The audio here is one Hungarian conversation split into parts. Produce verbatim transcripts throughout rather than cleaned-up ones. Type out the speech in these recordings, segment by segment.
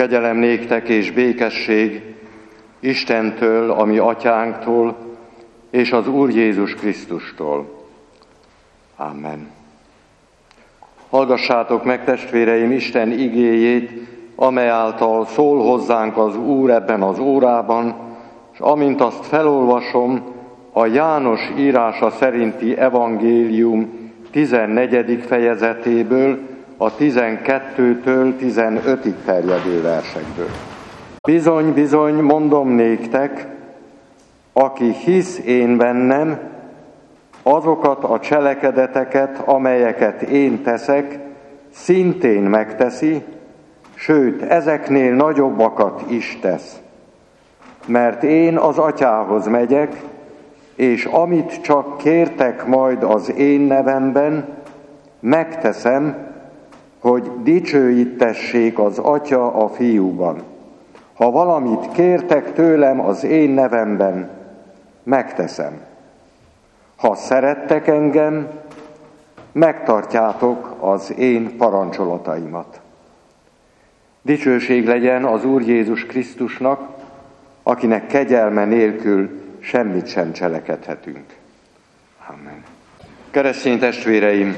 Kegyelem néktek és békesség Istentől, a mi atyánktól, és az Úr Jézus Krisztustól. Amen. Hallgassátok meg, testvéreim, Isten igéjét, amely által szól hozzánk az Úr ebben az órában, és amint azt felolvasom, a János írása szerinti evangélium tizennegyedik fejezetéből, a tizenkettőtől tizenötig terjedő versekből. Bizony, bizony, mondom néktek, aki hisz én bennem, azokat a cselekedeteket, amelyeket én teszek, szintén megteszi, sőt, ezeknél nagyobbakat is tesz. Mert én az Atyához megyek, és amit csak kértek majd az én nevemben, megteszem, hogy dicsőítessék az Atya a Fiúban. Ha valamit kértek tőlem az én nevemben, megteszem. Ha szerettek engem, megtartjátok az én parancsolataimat. Dicsőség legyen az Úr Jézus Krisztusnak, akinek kegyelme nélkül semmit sem cselekedhetünk. Amen. Keresztény testvéreim,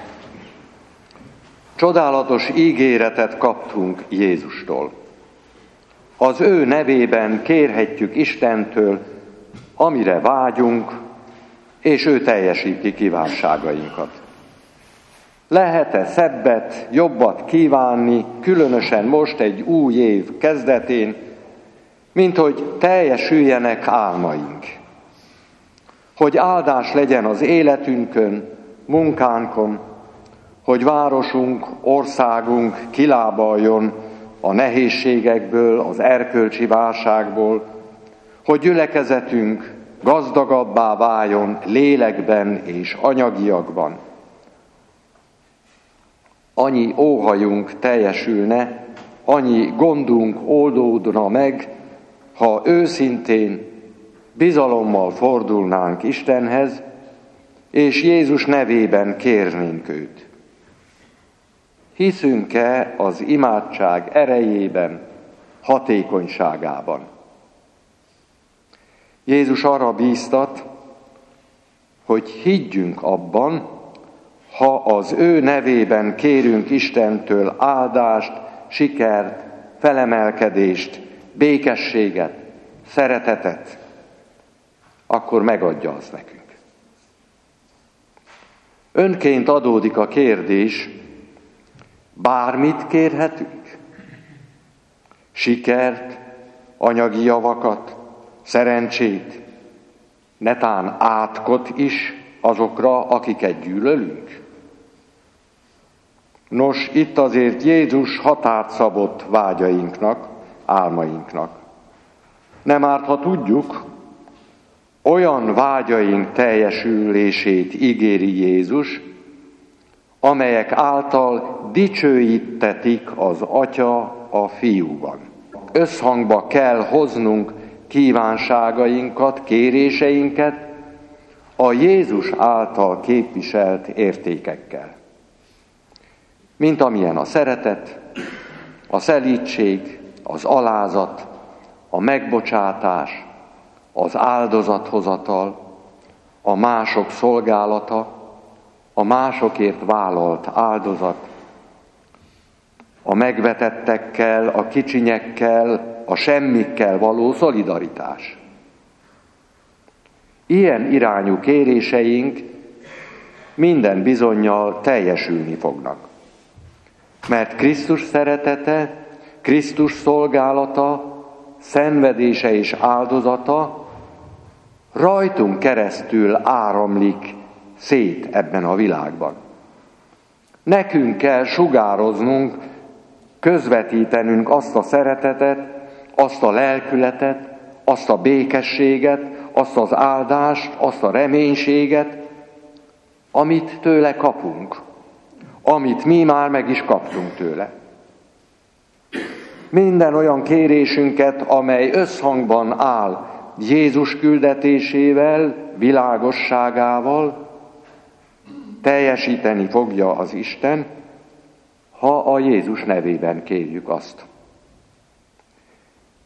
csodálatos ígéretet kaptunk Jézustól. Az ő nevében kérhetjük Istentől, amire vágyunk, és ő teljesíti kívánságainkat. Lehet-e szebbet, jobbat kívánni, különösen most egy új év kezdetén, mint hogy teljesüljenek álmaink? Hogy áldás legyen az életünkön, munkánkon, hogy városunk, országunk kilábaljon a nehézségekből, az erkölcsi válságból, hogy gyülekezetünk gazdagabbá váljon lélekben és anyagiakban. Annyi óhajunk teljesülne, annyi gondunk oldódna meg, ha őszintén, bizalommal fordulnánk Istenhez, és Jézus nevében kérnénk őt. Hiszünk-e az imádság erejében, hatékonyságában? Jézus arra bíztat, hogy higgyünk abban, ha az ő nevében kérünk Istentől áldást, sikert, felemelkedést, békességet, szeretetet, akkor megadja azt nekünk. Önként adódik a kérdés, bármit kérhetünk? Sikert, anyagi javakat, szerencsét, netán átkot is azokra, akiket gyűlölünk? Nos, itt azért Jézus határt szabott vágyainknak, álmainknak. Nem árt, ha tudjuk, olyan vágyaink teljesülését ígéri Jézus, amelyek által dicsőítetik az Atya a Fiúban. Összhangba kell hoznunk kívánságainkat, kéréseinket a Jézus által képviselt értékekkel. Mint amilyen a szeretet, a szelídség, az alázat, a megbocsátás, az áldozathozatal, a mások szolgálata, a másokért vállalt áldozat, a megvetettekkel, a kicsinyekkel, a semmikkel való szolidaritás. Ilyen irányú kéréseink minden bizonnyal teljesülni fognak. Mert Krisztus szeretete, Krisztus szolgálata, szenvedése és áldozata rajtunk keresztül áramlik szét ebben a világban. Nekünk kell sugároznunk, közvetítenünk azt a szeretetet, azt a lelkületet, azt a békességet, azt az áldást, azt a reménységet, amit tőle kapunk, amit mi már meg is kaptunk tőle. Minden olyan kérésünket, amely összhangban áll Jézus küldetésével, világosságával, teljesíteni fogja az Isten, ha a Jézus nevében kérjük azt.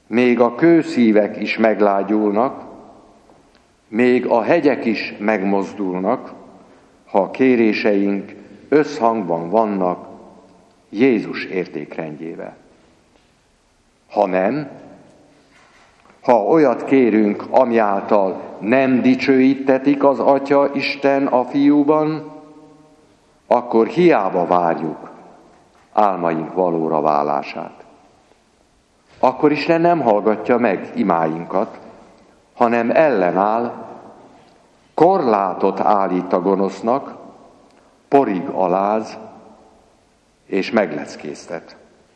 még a kőszívek is meglágyulnak, még a hegyek is megmozdulnak, ha a kéréseink összhangban vannak Jézus értékrendjével. Ha nem, ha olyat kérünk, ami által nem dicsőítetik az Atya Isten a Fiúban, akkor hiába várjuk álmaink valóra válását. Akkor Isten nem hallgatja meg imáinkat, hanem ellenáll, korlátot állít a gonosznak, porig aláz és megleckéztet.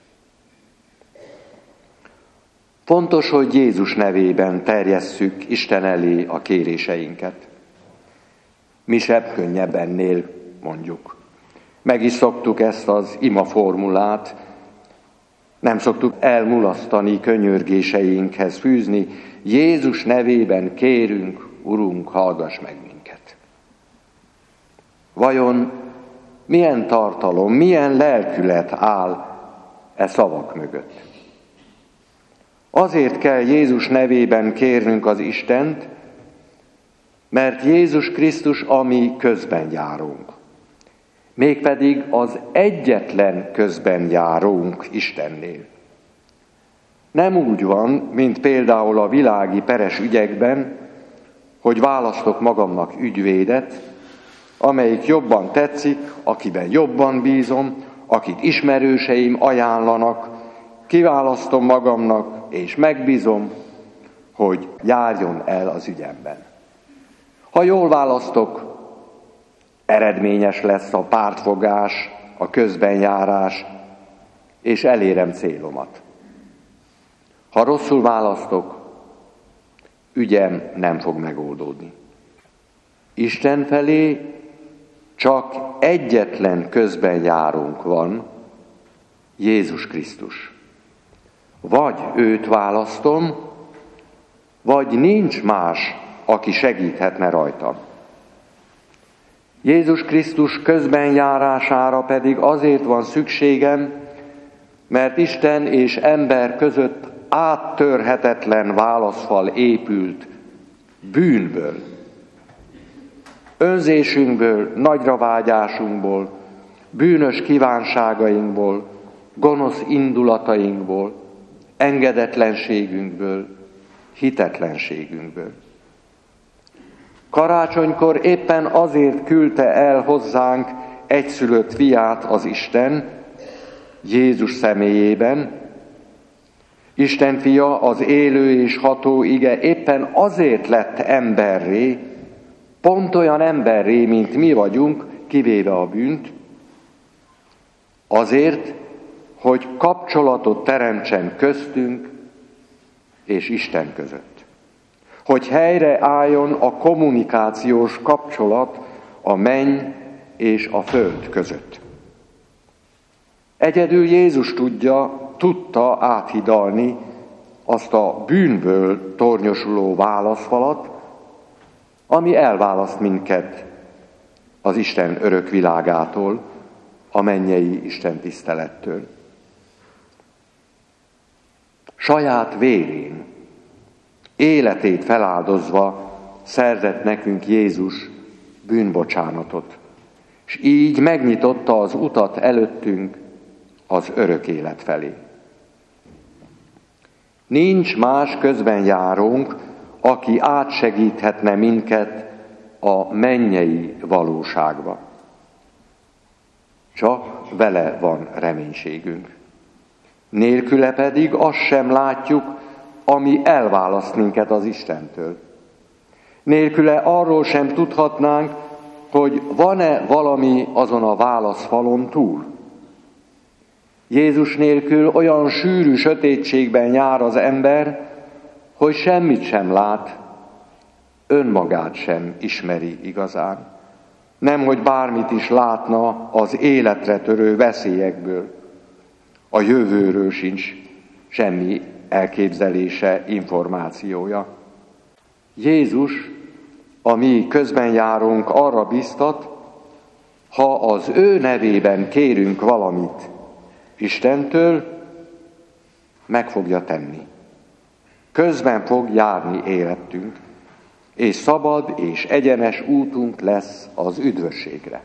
Fontos, hogy Jézus nevében terjesszük Isten elé a kéréseinket. Mi sebb könnyebb ennél, mondjuk. Meg is szoktuk ezt az ima formulát, nem szoktuk elmulasztani, könyörgéseinkhez fűzni. Jézus nevében kérünk, Urunk, hallgass meg minket. Vajon milyen tartalom, milyen lelkület áll e szavak mögött? Azért kell Jézus nevében kérnünk az Istent, mert Jézus Krisztus a mi közben járunk. Mégpedig az egyetlen közben járunk Istennél. Nem úgy van, mint például a világi peres ügyekben, hogy választok magamnak ügyvédet, amelyik jobban tetszik, akiben jobban bízom, akit ismerőseim ajánlanak, kiválasztom magamnak, és megbízom, hogy járjon el az ügyemben. Ha jól választok, eredményes lesz a pártfogás, a közbenjárás, és elérem célomat. Ha rosszul választok, ügyem nem fog megoldódni. Isten felé csak egyetlen közbenjárunk van, Jézus Krisztus. Vagy őt választom, vagy nincs más, aki segíthetne rajtam. Jézus Krisztus közbenjárására pedig azért van szükségem, mert Isten és ember között áttörhetetlen válaszfal épült bűnből, önzésünkből, nagyra vágyásunkból, bűnös kívánságainkból, gonosz indulatainkból, engedetlenségünkből, hitetlenségünkből. Karácsonykor éppen azért küldte el hozzánk egyszülött fiát az Isten, Jézus személyében. Isten fia, az élő és ható ige éppen azért lett emberré, pont olyan emberré, mint mi vagyunk, kivéve a bűnt, azért, hogy kapcsolatot teremtsen köztünk és Isten között. Hogy helyre álljon a kommunikációs kapcsolat a menny és a föld között. Egyedül Jézus tudja, tudta áthidalni azt a bűnből tornyosuló válaszfalat, ami elválaszt minket az Isten örök világától, a mennyei Isten tisztelettől. Saját vérén, életét feláldozva szerzett nekünk Jézus bűnbocsánatot, és így megnyitotta az utat előttünk az örök élet felé. Nincs más közbenjárónk, aki átsegíthetne minket a mennyei valóságba. Csak vele van reménységünk. Nélküle pedig azt sem látjuk, ami elválaszt minket az Istentől. Nélküle arról sem tudhatnánk, hogy van-e valami azon a válaszfalon túl. Jézus nélkül olyan sűrű sötétségben jár az ember, hogy semmit sem lát, önmagát sem ismeri igazán. Nemhogy bármit is látna az életre törő veszélyekből. A jövőről sincs semmi elképzelése, információja. Jézus, a mi közbenjárónk, arra biztat, ha az ő nevében kérünk valamit Istentől, meg fogja tenni. közben fog járni életünk, és szabad és egyenes útunk lesz az üdvösségre.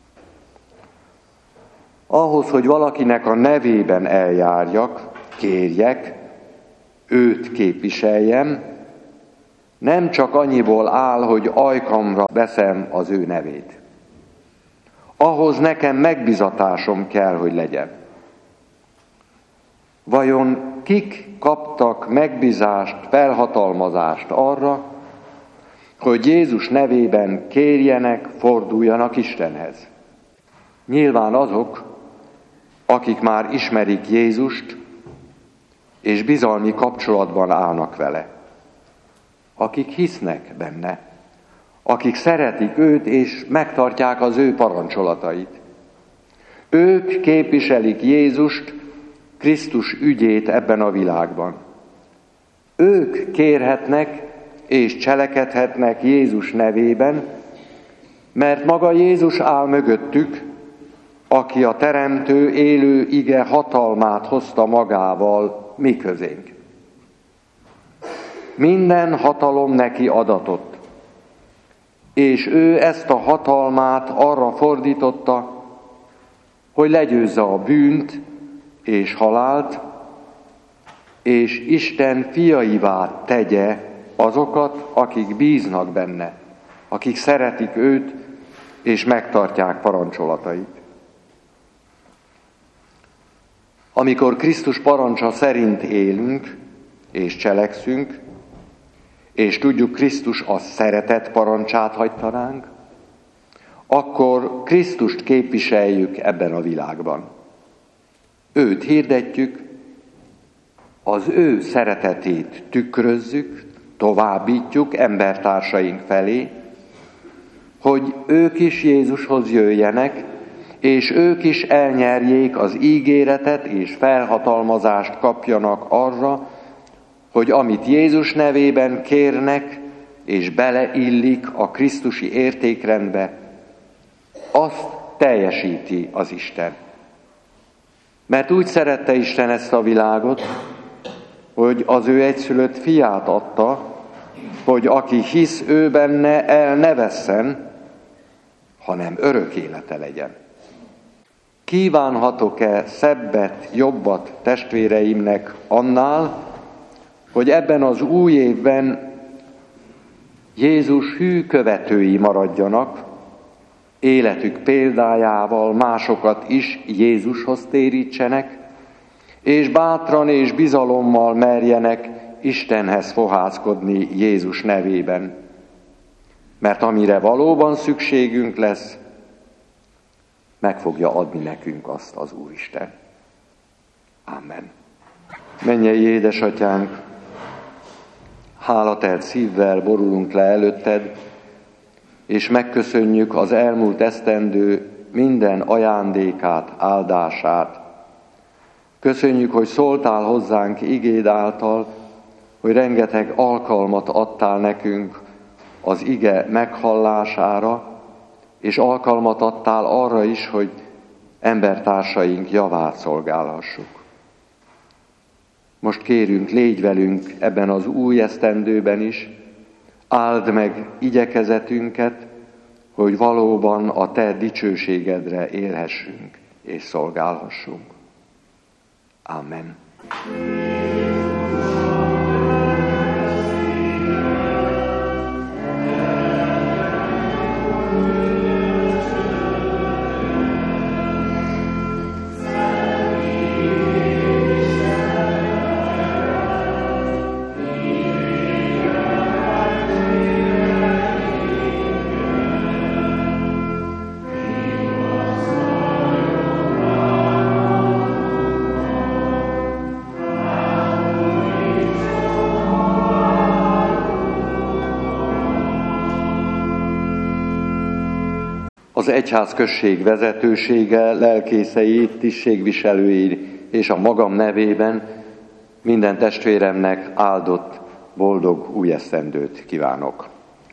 Ahhoz, hogy valakinek a nevében eljárjak, kérjek, őt képviseljem, nem csak annyiból áll, hogy ajkamra veszem az ő nevét. Ahhoz nekem megbizatásom kell, hogy legyen. Vajon kik kaptak megbízást, felhatalmazást arra, hogy Jézus nevében kérjenek, forduljanak Istenhez? Nyilván azok, akik már ismerik Jézust, és bizalmi kapcsolatban állnak vele. Akik hisznek benne, akik szeretik őt, és megtartják az ő parancsolatait. Ők képviselik Jézust, Krisztus ügyét ebben a világban. Ők kérhetnek és cselekedhetnek Jézus nevében, mert maga Jézus áll mögöttük, aki a teremtő, élő ige hatalmát hozta magával mi közénk. Minden hatalom neki adatott, és ő ezt a hatalmát arra fordította, hogy legyőzze a bűnt és halált, és Isten fiaivá tegye azokat, akik bíznak benne, akik szeretik őt, és megtartják parancsolatait. Amikor Krisztus parancsa szerint élünk, és cselekszünk, és tudjuk, Krisztus a szeretet parancsát hagyta ránk, akkor Krisztust képviseljük ebben a világban. Őt hirdetjük, az ő szeretetét tükrözzük, továbbítjuk embertársaink felé, hogy ők is Jézushoz jöjjenek, és ők is elnyerjék az ígéretet és felhatalmazást kapjanak arra, hogy amit Jézus nevében kérnek, és beleillik a krisztusi értékrendbe, azt teljesíti az Isten. Mert úgy szerette Isten ezt a világot, hogy az ő egyszülött fiát adta, hogy aki hisz ő benne, el ne vesszen, hanem örök élete legyen. Kívánhatok-e szebbet, jobbat testvéreimnek annál, hogy ebben az új évben Jézus hű követői maradjanak, életük példájával másokat is Jézushoz térítsenek, és bátran és bizalommal merjenek Istenhez fohászkodni Jézus nevében. Mert amire valóban szükségünk lesz, meg fogja adni nekünk azt az Úristen. Amen. Mennyei édesatyánk, hálatelt szívvel borulunk le előtted, és megköszönjük az elmúlt esztendő minden ajándékát, áldását. Köszönjük, hogy szóltál hozzánk igéd által, hogy rengeteg alkalmat adtál nekünk az ige meghallására, és alkalmat adtál arra is, hogy embertársaink javát szolgálhassuk. Most kérünk, légy velünk ebben az új esztendőben is, áld meg igyekezetünket, hogy valóban a te dicsőségedre élhessünk és szolgálhassunk. Amen. Az egyházközség vezetősége, lelkészei, tisztségviselői és a magam nevében minden testvéremnek áldott, boldog új esztendőt kívánok.